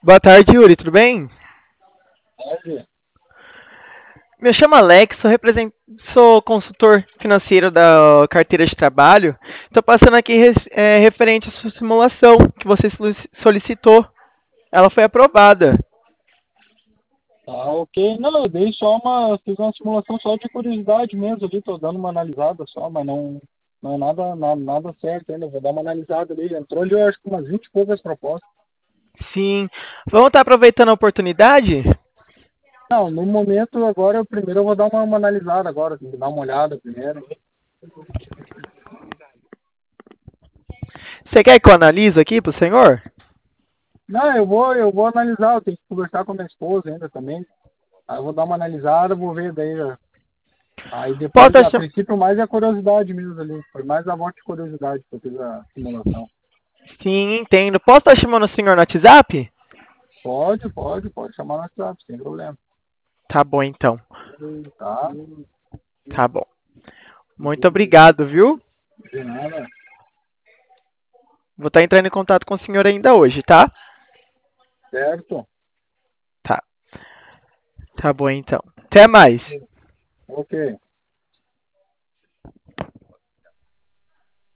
Boa tarde, Yuri, tudo bem? Pode? Me chamo Alex, sou consultor financeiro da carteira de trabalho. Estou passando aqui referente à sua simulação que você solicitou. Ela foi aprovada. Tá, ok. Não, eu dei só fiz uma simulação só de curiosidade mesmo ali, tô dando uma analisada só, mas não é nada certo ainda. Vou dar uma analisada ali. Entrou ali, eu acho que umas 20 e poucas propostas. Sim. Vamos estar aproveitando a oportunidade? Não, no momento agora, primeiro eu vou dar uma analisada agora, tem que dar uma olhada primeiro. Você quer que eu analise aqui para o senhor? Não, eu vou analisar, eu tenho que conversar com a minha esposa ainda também. Aí eu vou dar uma analisada, vou ver daí. Aí Posso depois, estar a cham... princípio, mais é a curiosidade mesmo ali. Foi mais a voz de curiosidade que eu fiz a simulação. Sim, entendo. Posso estar chamando o senhor no WhatsApp? Pode chamar no WhatsApp, sem problema. Tá bom, então. Tá? Tá bom. Muito obrigado, viu? De nada. Vou estar entrando em contato com o senhor ainda hoje, tá? Certo? Tá. Tá bom, então. Até mais. Ok.